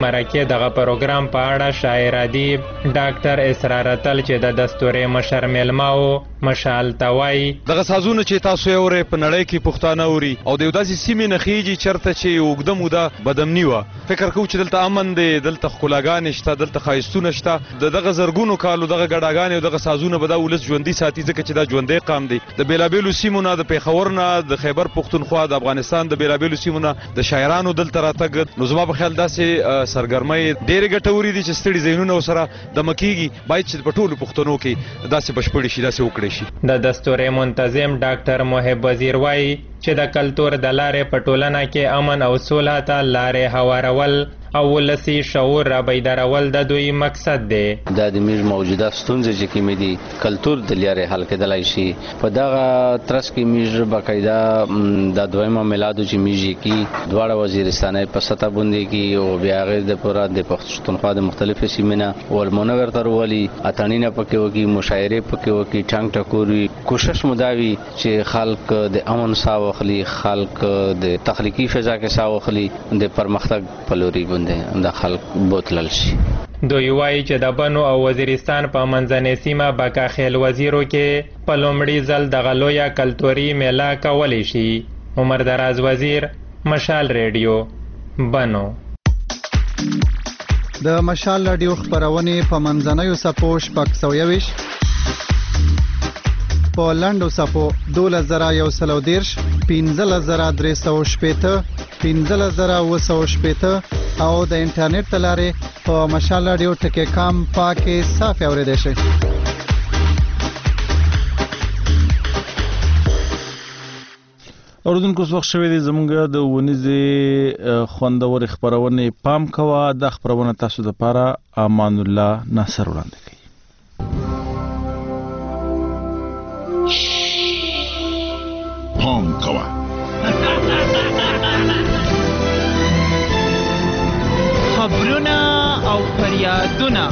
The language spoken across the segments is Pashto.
مرکې دغه پروګرام په اړه شاعر ادیب ډاکټر اسرار اتل چې د دستورې مشر میلمه و مشال ته وایي دغه سازونه چې تاسو یې اورئ په نړۍ کې پښتانه اوري او د یو داسې سیمې نه خیږي چېرته چې اوږده موده بدامني وه. فکر کوو چې دلته امن دی، دلته ښکلاګانې شته، دلته ښایستونه شته. د دغه زرګونو کالو دغه ګډاګانې او دغه سازونه به دا ولس ژوندي ساتي، ځکه چې دا ژوندی قام دی. د بېلابېلو سیمو نه، د پېښور نه، د خیبر پښتونخوا، د افغانستان د بېلابېلو سیمو نه د شاعرانو دلته راتګ، نو زما په خیال داسې سرګرمۍ ډېرې ګټورې دي چې ستړي ذهنونه ورسره دمه کېږي. باید چې په ټولو پښتنو کې داسې بشپړې شي، داسې وکړی شي. د دستورې منتظم ډاکټر محب وزیر وایي چې د کلتور د لارې په ټولنه کې امن او سوله ته لارې هوارول او ولسي شعور را بیدارول د دوی مقصد دی. دا د موږ موجوده ستونزې چې کومې دي کلتور د لارې حل کېدلی شي. په دغه ترڅ کې موږ باقاعده د دویمه میلادو چې موږ کې دواړه وزیرستانۍ په سطح باندې کې او بیا هغې دپاره د پښتونخوا د مختلفو سیمې نه ولمونور ته راولي، اتڼونه پکې وکړي، مشاعرې پکې وکړي، ټنګ ټکور وي. کوشش مو دا وي چې خلک د امن ساه واخلي، خلک د تخلیقي فضا کې ساه واخلي، د پرمختګ په لوري د خلک بوتلل شي. دوی وایي چې د بنو او وزیرستان په منځنۍ سیمه بکاخیل وزیرو کې په لومړي ځل دغه لویه کلتوري میله کولی شي. عمر دراز وزیر، مشال ریډیو، بنو. د مشال راډیو خپرونې په منځنیو څپو 621 په لنډو څپو 12130 15360 15760 او د انټرنیټ له لارې په مشال راډیو ټکی کام پاکې صافي اورېدای شئ. اوریدونکو اوس وخت شوی دی زموږ د ونیزې خوندورې خپرونې پام کوه. دا خپرونه تاسو دپاره امان الله ناصر وړاندې کوي. پام کوه. خبرونه او فریادونه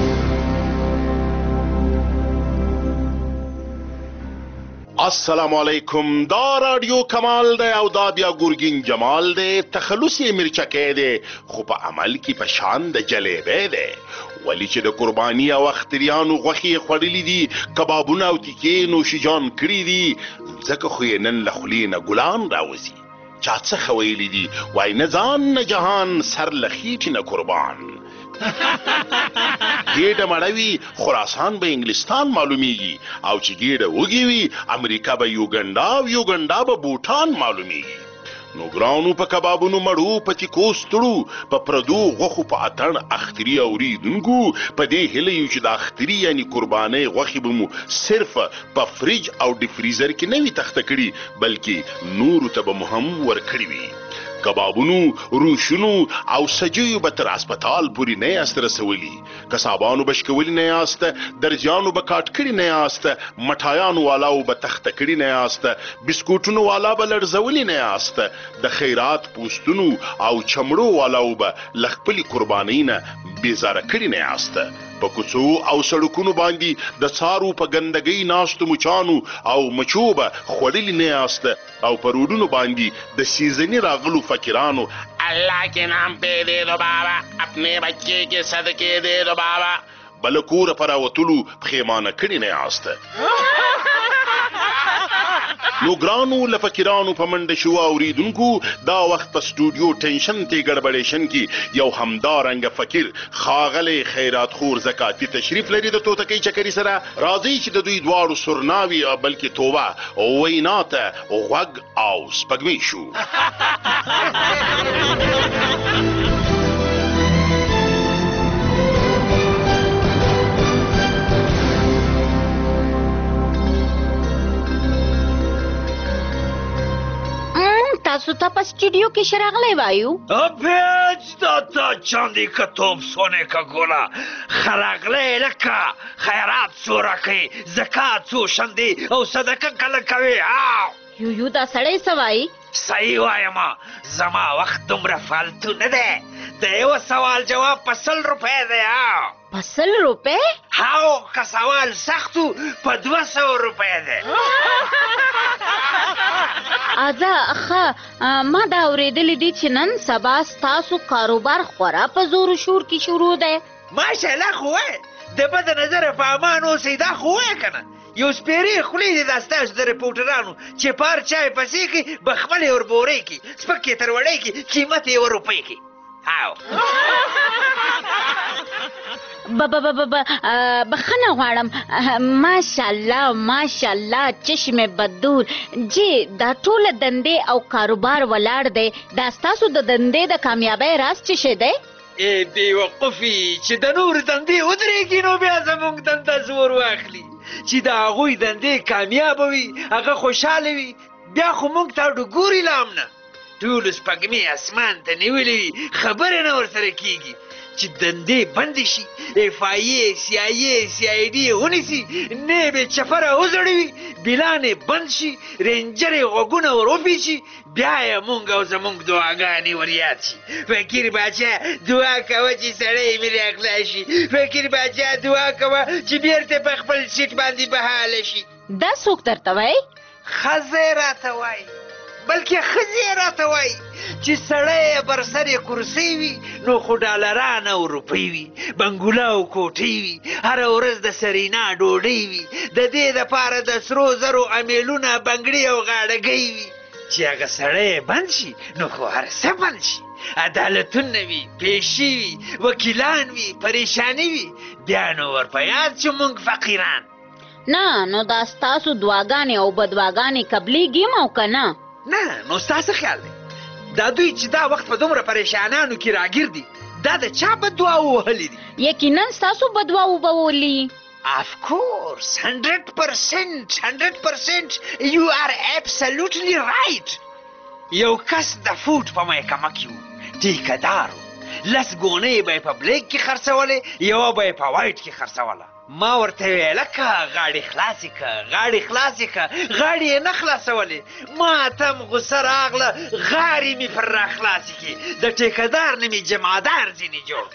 السلام علیکم. دا رادیو کمال دی او دا بیا ګورګین جمال دی. تخلص یې مرچکی دی خو په عمل کې په شان د جلیبی دی. ولی چې د قرباني او اختریانو غوښې یې خوړلي دي، کبابونه او تیکې نوشیجان کړي دي، ځکه خو یې نن له خولې نه ګلان راوځي. چا څه ویلي دي وای نه ځان نه جهان، سر له خېټې نه قربان. ګیډه مړه وي خراسان به انګلستان معلومیږي، او چې ګیډه وږې وي امریکا به یوګنډا او یوګنډا به بوټان معلومیږي. نو ګرانو په کبابونو مړو په تیکو ستړو په پردو غوښو په اتڼ اختري اوریدونکو په دې هیله یو چې د اختري یعنی قربانۍ غوښې به مو صرف په فریج او ډیفریزر کې نه وي تخته کړي، بلکې نورو ته به مو هم ورکړي وي. کبابونو، روشونو او سجیو به تر اسپتال پورې نه یاست رسولي، کسابانو به شکولي نه یاست، درجیانو به کاټ کړي نه یاست، مټایانو والاو به تخته کړي نه یاست، بسکوټونو والا به لړزولي نه یاست، د خیرات پوستونو او چمړو والاو به له خپلې قربانۍ نه بیزاره کړي نه یاست. په کوڅو او سړکونو باندې د څارو په ګندګۍ ناستو مچانو او مچو به خوړلي نه یاست، او په روډونو باندې د سیزني راغلو فقیرانو الله کے نام پہ دے دو بابا، اپنے بچے کے صدقے دے دو بابا بل کور پر راوتلو پښیمانه کړي نه یاست. نو ګرانو له فقیرانو په منډه شو اوریدونکو، دا وخت په سټوډیو ټینشن کې ګډبډیشن کې یو همدارنګه فقیر ښاغلی خیرات خور زکاتي تشریف لري د توتکۍ چکري سره. راځي چې د دوی دواړو سرناوي بلکې توبه وینا ته غوږ او سپګمې شو. تاسو ته په سټوډیو کې شراغلی وایو. ابیج داتا چاندی کا توپ سونے کا گولا خراغلی لکا خیرات سو رکھے زکاة سو شندی او صدقه کله کوي. یو دا سړی سوای صحیح وایما، زما وخت دومره فالتو نه ده. د یو سوال جواب په 100 روپۍ دی. په 100 روپۍ؟ هاو که سوال سختو په 200 روپۍ دی. ما دا اورېدلې دي چې نن سبا ستاسو کاروبار خورا په زور و شور کې شروع دی. ماشاءالله خو وایه د بده نظره په امان اوسئ دا خو وایه که نه. یو سپېرې خولې دي دا ستاسو د رپورټرانو چې پار چای پسې کړي بخملې وربورې کړي سپک یې تروړی کړي قیمت یې ورروپۍ کړي. بخښنه غواړم. ماشاءالله چشم بدور جی دا ټوله دندې او کاروبار ولاړ دی. دا ستاسو د دندې د کامیابۍ راز څه شی دی؟ بېوقفي چې د نورو دندې ودرېږي نو بیا زموږ دنده زور واخلي چې د هغوی دندې کامیابه وي هغه خوشحاله وي بیا خو موږ ته ډګوري له امنه ټولو سپږمې اسمان ته نیولې وي خبره نه ورسره کېږي چې دندې بندې شي FIA CIA CID یې ونیسي نیب یې چپره وځړوي بلان یې بند شي رینجر یې غوږونه ور وپیچي بیا یې مونږ او زمونږ دعاګانې ور یاد شي. فقیر باچا دعا کوه چې سړی مې راغلا شي. فقیر باچا دعا کوه چې بیرته په خپل سیټ باندې بحاله شي. دا څوک درته وایي؟ ښځې راته وایي بلکې ښځې راته وایي چې سړی بر سر یې کرسۍ وي نو خو ډالران او روپۍ وي بنګوله او کوټۍ وي هره ورځ د سرینا ډوډۍ وي د دې دپاره د سرو زرو امیلونه بنګړي او غاړګۍ وي چې هغه سړی بند شي نو خو هر څه بند شي عدالتونه وي پیشي وي وکیلان وي پریشاني وي بیا نو ورپه یاد چې موږ فقیران. نه نو دا ستاسو دعاګانې او بدواګانې قبلیږي او که نه؟ نه نو ستاسو خیال دی دا دوی چې دا وخت په دومره پریشانانو کې راګیر دي دا د چا بددعا ووهلې دي؟ یقینا ستاسو بددعا وبولي. Of course 100% you are absolutely right. یو کس د فوټ په محکمه کې و ټیکهدار و 10 ګونۍ به یې په بلیک کې خرڅولې یوه به یې په وایټ کې خرڅوله. ما ورته ویله که غاړې خلاصې که غاړې یې نه خلاصولې ما ته م غوسه راغله غاړې مې پر را خلاصې کړې د ټیکهدار نه مې جمعدار ځینې جوړ.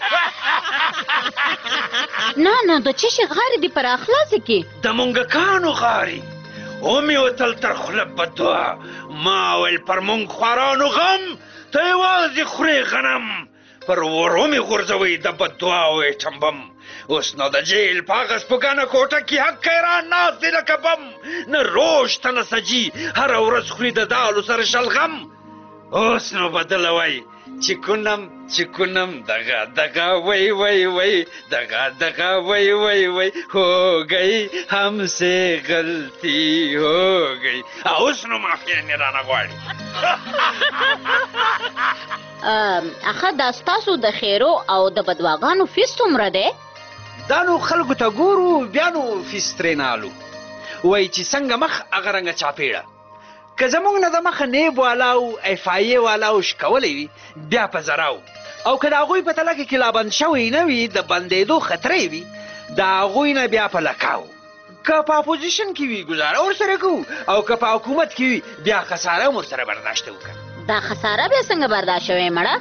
نه د څه شي غاړې دې پر را خلاصې کړې؟ د مونږکانو غاړې ومې وتل تر خوله بددعا ما ویل پر مونږ خوارانو غم ته یوازې خورې غنم پر ورو مې غورځوئ د بددعا او ایټمبم. اوس نو د جیل په هغه سپږنه کوټه کې حق ایران ناست دی لکه بم نه روش ته نه سجي هره ورځ خوري د دالو سره شلغم. اوس نو بدله وایي چې کنم دغه وی دغه وی ہو گئی ہم سے غلطی ہو گئی. اوس نو معافي نه رانه غواړي. دا ستاسو د خیرو او د بدواګانو فیس څومره دی؟ دا نو خلکو ته ګورو بیا نو فیس ترې نالو وایي چې څنګه مخ هغه رنګه چاپېړه که زموږ نه د مخه نیب والا او FIA والا او شکولی وي بیا په زراو او که د هغوی په تله کې لابند شوی نه وي د بندېدو خطرې وي د هغوی نه بیا په لکاو که په اپوزیشن کې وي ګزاره ورسره کوو او که په حکومت کې وي بیا خساره هم ورسره برداشته وکړه. دا خساره بیا څنګه برداشت شوی مړه؟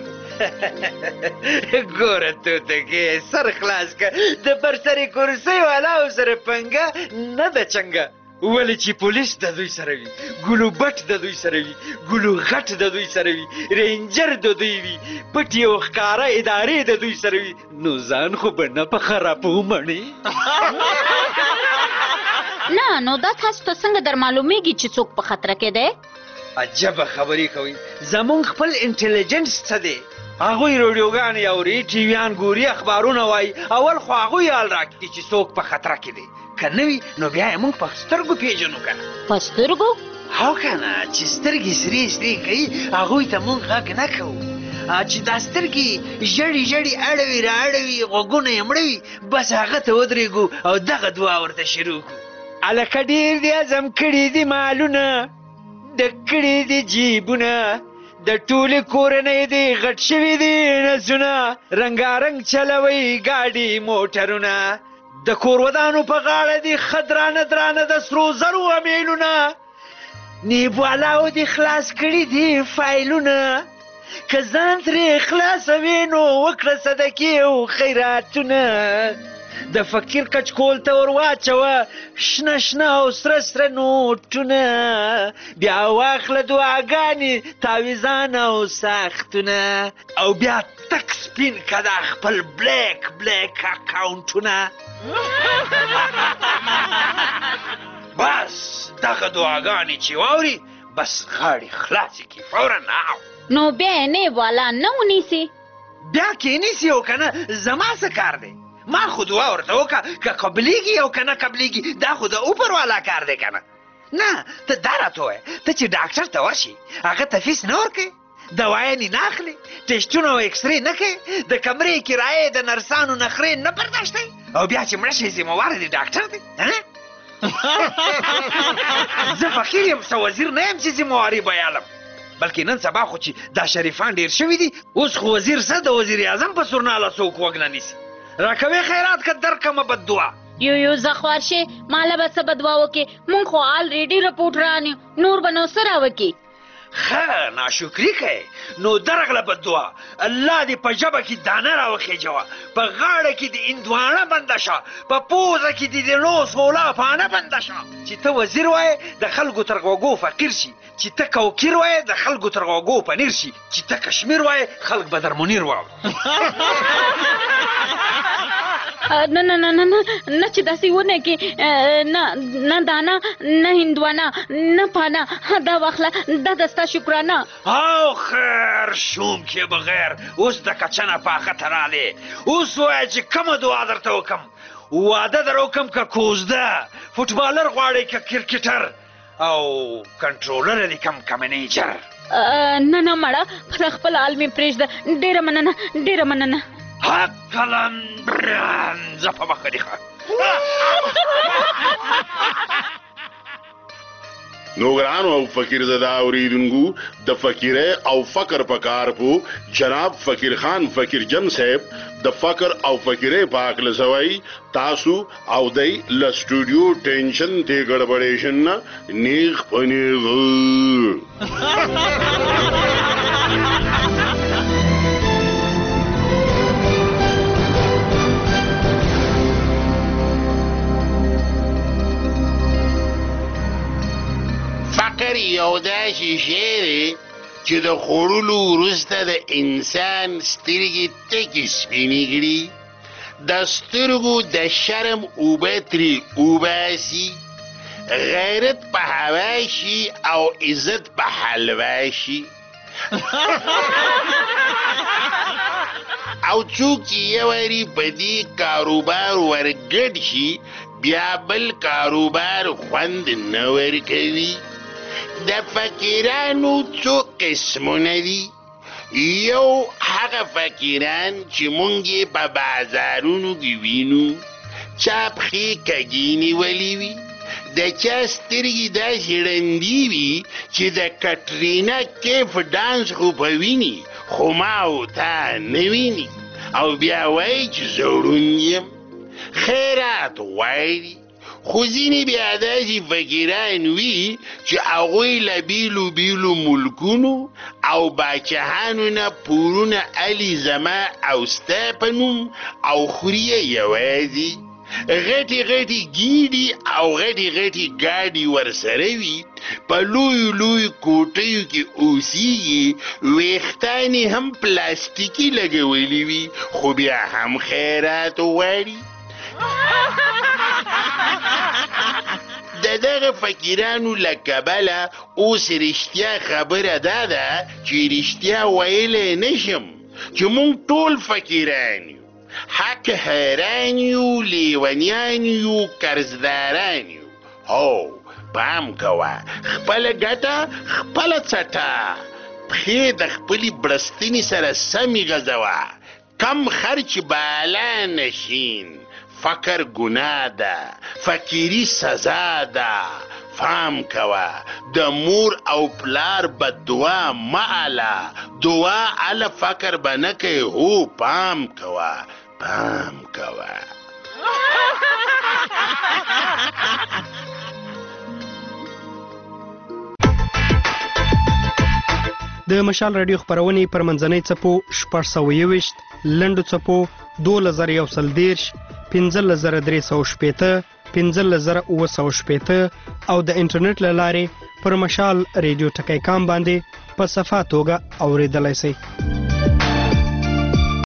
ګوره توتکې سر خلاص که د پر سرې کرسۍ والاو سره پنګه نه ده چنګه ولې چې پولیس د دوی سره وي ګلو بټ د دوی سره وي ګلو غټ د دوی سره وي رینجر د دوی وي پټې او ښکاره ادارې د دوی سره وي نو ځان خو به نه په خرابو مڼې. نه نو دا تاسو ته څنګه در معلومیږي چې څوک په خطره کې دی؟ عجبه خبرې کوي زمونږ خپل انټیلیجنس څه دی هغوی راډیوګانې اوري ټیویان ګوري اخبارونه وایي اول خو هغوی حال راکړي چې څوک په خطره کې دی که نه وي نو بیا یې موږ په سترګو پیژنو که نه. په سترګو؟ هو که نه چې سترګې سرې کوي هغوی ته موږ غږ نه کوو چې دا سترګې ژړې اړوي را اړوي غوږونه یې مړوي بس هغه ته ودرېږو او دغه دعا ورته شروع کړو. هلکه ډېر دې عزم کړي دي مالونه د کړي دي جیبونه د ټولې کورنۍ دې غټ شوي دي نسونه رنګارنګ چلوي ګاډي موټرونه د کور ودانو په غاړه دي ښه درانه د سرو زرو امیلونه نیب والاو دې خلاص کړي دي فایلونه که ځان ترې خلاصوې نو وکړه صدقې او خیراتونه د فقیر کچکول ته ور واچوه شنه شنه او سره سره نوټونه بیا واخله دعاګانې تعویزان او ساختونه او بیا تک سپین که دا خپل بلیک بلیک اکاونټونه بس دغه دعاګانې چې واوري بس غاړې خلاصې کړي فورا نو بیا یې نیب والا نه ونیسي بیا کېنیسي او که نه زما څه کار دی ما خو دعا ورته وکړه که قبلیږي او که نه قبلیږي دا خو د اوپر والا کار دی که نه نه ته دا راته ووایه ته چې ډاکټر ته ورشي هغه ته فیس نه ورکوې دوايانې نه اخلي ټسټونه او اکسرې نه کوي د کمرې کرایې د نرسانو نخرې نه برداشتوي او بیا چې مړه شي ذمهواره دی ډاکټر دی زه فقیر یم څه وزیر نه یم چې ذمهواري بیالم بلکې نن سبا خو چې دا شریفان ډېر شوي دي اوس خو وزیر څه د وزیر اعظم په سورناله څوک وږ نه نیسي راکوې خیرات که درکمه بد دعا یو زخوار شي ماله به څه بدوا وکړي مونږ خو آلریډي رپورټران یو نور به نو څه راوکړي ښه ناشکري کوې نو درغله بد دعا الله دې په ژبه کې دانه راوخېجوه په غاړه کې دې اندوانه بنده شه په پوزه کې دې د لوس مولا پانه بنده شه چې ته وزیر وایې د خلکو تر غوږو فقیر شي چې ته کوکیر وایې د خلکو تر غوږو پنیر شي چې ته کشمیر وایې خلک به در منیر واوري نه نه نه نه نه چې داسې ونه کې نه دانا نه هندوانه نه پانا دا واخله دا د ستا شکرانه او خیر شوم کې بغیر اوس د کچنه پاخه ته رالې اوس وایه چې کومه دعا درته وکړم واده در وکړم که کوزده فوټبالر غواړې که کرکټر او کنټرولر دې کم منیجر نه نه مړه پر خپل حال مې پرېږده ډېره مننه ډېره مننه حقلم زه په مخه دې ښه نو ګرانو او فقیر زده اوریدونکو د فقیره او فقر په کار پو جناب فقیر خان فقیر جن صاحب د فقر او فقیره پاک لسوي تاسو او دای ل سټوډیو ټینشن ته ګډوډیشن نه نیغ پنیغ فقر یو داسې شی دی چې د خوړلو وروسته د انسان سترګې تکې سپینې کړي د سترګو د شرم اوبه ترې اوباسي غیرت په هوا شي او عزت په حلوا شي او څوک چې یو واري په دې کاروبار ورګډ شي بیا بل کاروبار خوند نه ورکوي د فقیرانو څو قسمونه دي یو هغه فقیران چې مونږ یې په بازارونو کې وینو چا پښې کږې نیولې وي د چا سترګې داسې ړندې وي چې د کټرینا کیف ډانس خو به ویني خو ما او تا نه ویني او بیا وایي چې زه ړوند یم خیرات غواړي خو ځینې بیا داسې فقیران وي چې هغوی له بیلو بیلو ملکونو او باچهانو نه پورونه الي زما او ستا په نوم او خوري یې یوازې غټې غټې ګیډې او غټې غټې ګاډي ورسره وي په لویو لویو کوټیو کې اوسیږي ویښتان یې هم پلاستیکي لګولي وي خو بیا هم خیرات غواړي د دغه فقیرانو له کبله اوس رښتیا خبره دا ده چې رښتیا ویلی نشم چې مونږ ټول فقیران یو حق حیران یو لیونیان یو قرضداران یو هو پام کوه خپله ګټه خپله څټه پښې د خپلې بړستنې سره سمې غځوه کم خرچ بالا نشین فقر گناه ده فقیری سزا ده فهم کوه د مور او پلار بد دعا معاله دعا علی فقر بنکه هو پام کوه پام کوه د مشال رادیو خبرونې پر منځنۍ څپو 621 لنډو څپو 2130 15380 15960 او د انټرنیټ له لارې پر مشال ریډیو ټکی کام باندې په صفه توګه اوریدلای شئ.